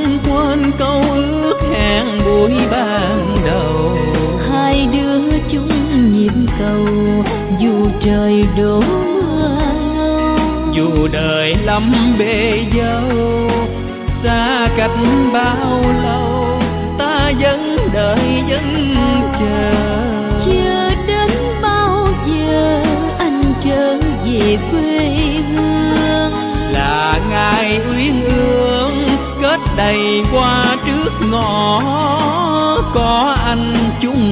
không quên câu ước hẹn buổi ban đầu. Hai đứa chung nhịp cầu dù trời đổ mưa lâu. Dù đời lắm bể dâu xa cách bao lâu, ta vẫn đợi vẫn chờ. Chờ đến bao giờ anh trở về quê hương? Là ngày uyên ương kết đầy qua trước ngõ, có anh chung